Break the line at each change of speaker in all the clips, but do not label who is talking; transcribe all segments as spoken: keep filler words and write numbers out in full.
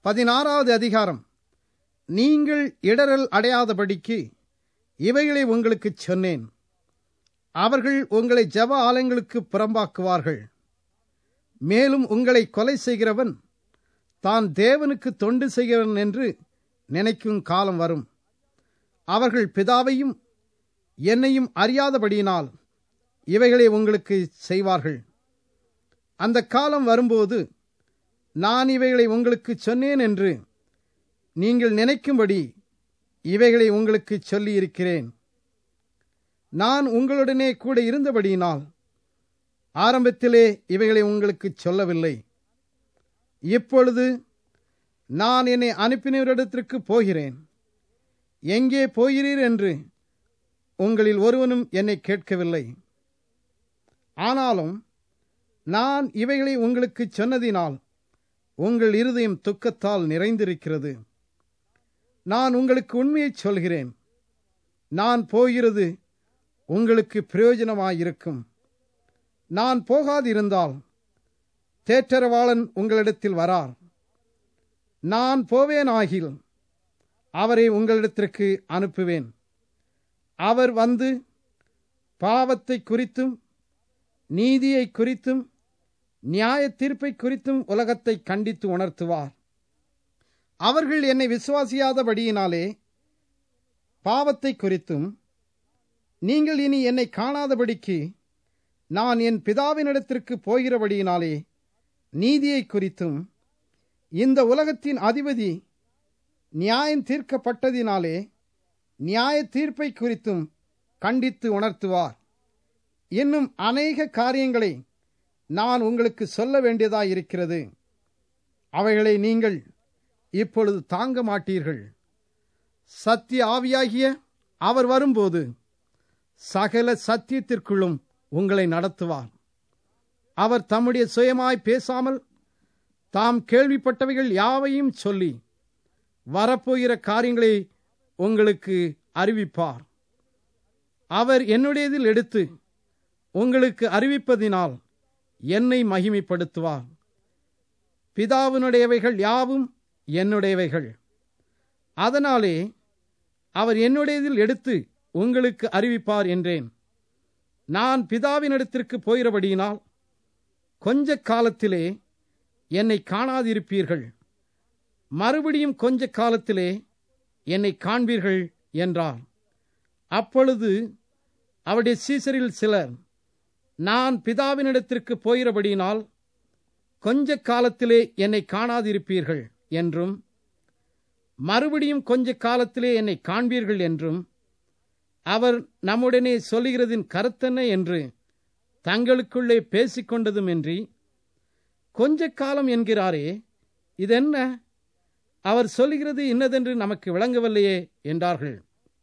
பதினாறாவது அதிகாரம். நீங்கள் இடறல் அடையாதபடிக்கு இவைகளை உங்களுக்குச் சொன்னேன். அவர்கள் உங்களை ஜெப ஆலயங்களுக்கு புறம்பாக்குவார்கள். மேலும் உங்களை கொலை செய்கிறவன் தான் தேவனுக்கு தொண்டு செய்கிறவன் என்று நினைக்கும் காலம் வரும். அவர்கள் பிதாவையும் என்னையும் அறியாதபடியினால் இவைகளை உங்களுக்கு செய்வார்கள். அந்த காலம் வரும்போது நான் இவைகளை உங்களுக்கு சொன்னேன் என்று நீங்கள் நினைக்கும்படி இவைகளை உங்களுக்கு சொல்லியிருக்கிறேன். நான் உங்களுடனே கூட இருந்தபடியினால் ஆரம்பத்திலே இவைகளை உங்களுக்கு சொல்லவில்லை. இப்பொழுது நான் என்னை அனுப்பினவரிடத்திற்கு போகிறேன். எங்கே போகிறீர் என்று உங்களில் ஒருவனும் என்னை கேட்கவில்லை. ஆனாலும் நான் இவைகளை உங்களுக்கு சொன்னதினால் உங்கள் இருதயம் துக்கத்தால் நிறைந்திருக்கிறது. நான் உங்களுக்கு உண்மையை சொல்கிறேன். நான் போகிறது உங்களுக்கு பிரயோஜனமாயிருக்கும். நான் போகாதிருந்தால் தேற்றரவாளன் உங்களிடத்தில் வரார். நான் போவேனாகில் அவரை உங்களிடத்திற்கு அனுப்புவேன். அவர் வந்து பாவத்தை குறித்தும் நீதியை குறித்தும் நியாய தீர்ப்பை குறித்தும் உலகத்தை கண்டித்து உணர்த்துவார். அவர்கள் என்னை விசுவாசியாதபடியினாலே பாவத்தை குறித்தும், நீங்கள் இனி என்னை காணாதபடிக்கு நான் என் பிதாவினிடத்திற்கு போகிறபடியினாலே நீதியை குறித்தும், இந்த உலகத்தின் அதிபதி நியாயம் தீர்க்கப்பட்டதினாலே நியாய தீர்ப்பை குறித்தும் கண்டித்து உணர்த்துவார். இன்னும் அநேக காரியங்களை நான் உங்களுக்கு சொல்ல வேண்டியதாயிருக்கிறது. அவைகளை நீங்கள் இப்பொழுது தாங்க மாட்டீர்கள். சத்திய ஆவியாகிய அவர் வரும்போது சகல சத்தியத்திற்குள்ளும் உங்களை நடத்துவார். அவர் தம்முடைய சுயமாய் பேசாமல் தாம் கேள்விப்பட்டவைகள் யாவையும் சொல்லி வரப்போகிற காரியங்களை உங்களுக்கு அறிவிப்பார். அவர் என்னுடையதில் எடுத்து உங்களுக்கு அறிவிப்பதினால் என்னை மகிமைப்படுத்துவார். பிதாவினுடையவைகள் யாவும் என்னுடையவைகள். அதனாலே அவர் என்னுடையதில் எடுத்து உங்களுக்கு அறிவிப்பார் என்றேன். நான் பிதாவினிடத்திற்கு போகிறபடியினால் கொஞ்ச காலத்திலே என்னை காணாதிருப்பீர்கள். மறுபடியும் கொஞ்ச காலத்திலே என்னை காண்பீர்கள் என்றார். அப்பொழுது அவருடைய சீசரில் சிலர், நான் பிதாவினிடத்திற்கு போகிறபடியினால் கொஞ்ச காலத்திலே என்னை காணாதிருப்பீர்கள் என்றும், மறுபடியும் கொஞ்ச காலத்திலே என்னை காண்பீர்கள் என்றும் அவர் நம்முடனே சொல்லுகிறதின் கருத்தென்ன என்று தங்களுக்குள்ளே பேசிக்கொண்டதுமின்றி, கொஞ்ச காலம் என்கிறாரே, இதென்ன? அவர் சொல்லுகிறது இன்னதென்று நமக்கு விளங்கவில்லையே என்றார்கள்.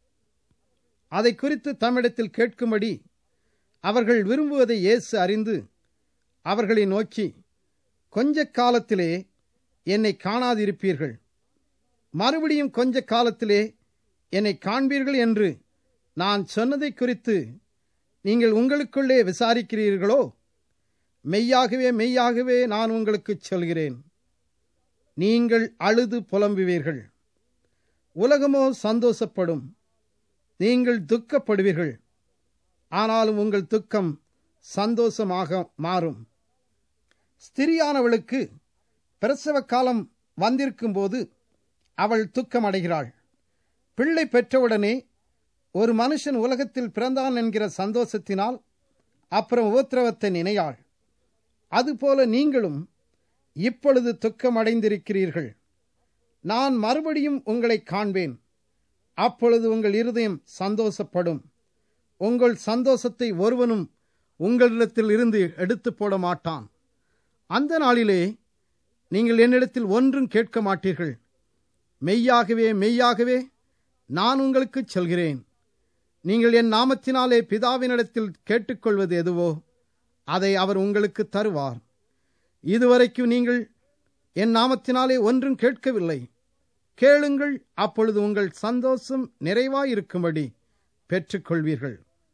அதை குறித்து தம்மிடத்தில் கேட்கும்படி அவர்கள் விரும்புவதை இயேசு அறிந்து அவர்களை நோக்கி, கொஞ்ச காலத்திலே என்னை காணாதிருப்பீர்கள், மறுபடியும் கொஞ்ச காலத்திலே என்னை காண்பீர்கள் என்று நான் சொன்னதை குறித்து நீங்கள் உங்களுக்குள்ளே விசாரிக்கிறீர்களோ? மெய்யாகவே மெய்யாகவே நான் உங்களுக்கு சொல்கிறேன், நீங்கள் அழுது புலம்புவீர்கள். உலகமோ சந்தோஷப்படும். நீங்கள் துக்கப்படுவீர்கள். ஆனாலும் உங்கள் துக்கம் சந்தோஷமாக மாறும். ஸ்திரியானவளுக்கு பிரசவ காலம் வந்திருக்கும் போது அவள் துக்கமடைகிறாள். பிள்ளை பெற்றவுடனே ஒரு மனுஷன் உலகத்தில் பிறந்தான் என்கிற சந்தோஷத்தினால் அப்புறம் உபத்திரவத்தை நினையாள். அதுபோல நீங்களும் இப்பொழுது துக்கமடைந்திருக்கிறீர்கள். நான் மறுபடியும் உங்களை காண்பேன். அப்பொழுது உங்கள் இருதயம் சந்தோஷப்படும். உங்கள் சந்தோஷத்தை ஒருவனும் உங்களிடத்தில் இருந்து எடுத்து போட மாட்டான். அந்த நாளிலே நீங்கள் என்னிடத்தில் ஒன்றும் கேட்க மாட்டீர்கள். மெய்யாகவே மெய்யாகவே நான் உங்களுக்கு சொல்கிறேன், நீங்கள் என் நாமத்தினாலே பிதாவினிடத்தில் கேட்டுக்கொள்வது எதுவோ அதை அவர் உங்களுக்கு தருவார். இதுவரைக்கும் நீங்கள் என் நாமத்தினாலே ஒன்றும் கேட்கவில்லை. கேளுங்கள், அப்பொழுது உங்கள் சந்தோஷம் நிறைவாயிருக்கும்படி பெற்றுக்கொள்வீர்கள்.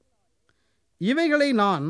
இவைகளை நான்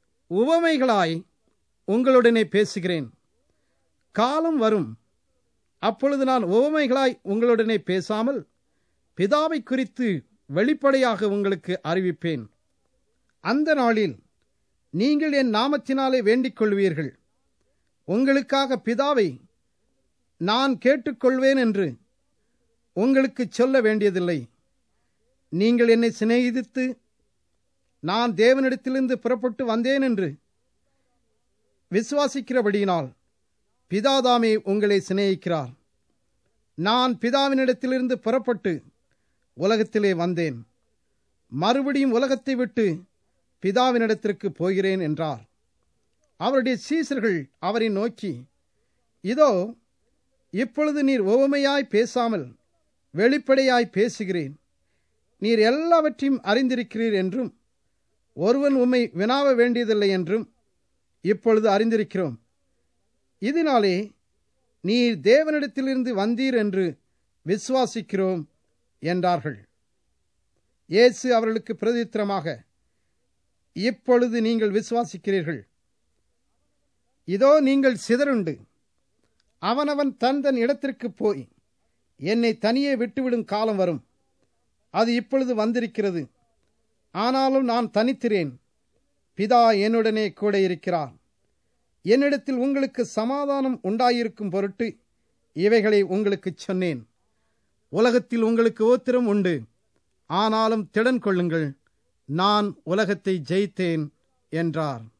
உவமைகளாய் உங்களுடனே பேசுகிறேன். காலம் வரும், அப்பொழுது நான் உவமைகளாய் உங்களுடனே பேசாமல் பிதாவை குறித்து வெளிப்படையாக உங்களுக்கு அறிவிப்பேன். அந்த நாளில் நீங்கள் என் நாமத்தினாலே வேண்டிக் கொள்வீர்கள். உங்களுக்காக பிதாவை நான் கேட்டுக்கொள்வேன் என்று உங்களுக்கு சொல்ல வேண்டியதில்லை. நீங்கள் என்னை சிநேகித்து நான் தேவனிடத்திலிருந்து புறப்பட்டு வந்தேன் என்று விசுவாசிக்கிறபடியினால் பிதாதாமே உங்களை சிநேகிக்கிறார். நான் பிதாவினிடத்திலிருந்து புறப்பட்டு உலகத்திலே வந்தேன். மறுபடியும் உலகத்தை விட்டு பிதாவினிடத்திற்கு போகிறேன் என்றார். அவருடைய சீசர்கள் அவரை நோக்கி, இதோ இப்பொழுது நீர் உவமையாய் பேசாமல் வெளிப்படையாய் பேசுகிறேன். நீர் எல்லாவற்றையும் அறிந்திருக்கிறீர் என்றும் ஒருவன் உம்மை வினாவ வேண்டியதில்லை என்றும் இப்பொழுது அறிந்திருக்கிறோம். இதனாலே நீர் தேவனிடத்திலிருந்து வந்தீர் என்று விசுவாசிக்கிறோம் என்றார்கள். இயேசு அவர்களுக்கு பிரதித்திரமாக, இப்பொழுது நீங்கள் விசுவாசிக்கிறீர்கள். இதோ நீங்கள் சிதறுண்டு அவனவன் தன் தன் இடத்திற்கு போய் என்னை தனியே விட்டுவிடும் காலம் வரும். அது இப்பொழுது வந்திருக்கிறது. ஆனாலும் நான் தனித்திரேன், பிதா என்னுடனே கூட இருக்கிறார். என்னிடத்தில் உங்களுக்கு சமாதானம் உண்டாயிருக்கும் பொருட்டு இவைகளை உங்களுக்கு சொன்னேன். உலகத்தில் உங்களுக்கு உபத்திரம் உண்டு, ஆனாலும் திடன் கொள்ளுங்கள், நான் உலகத்தை ஜெயித்தேன் என்றார்.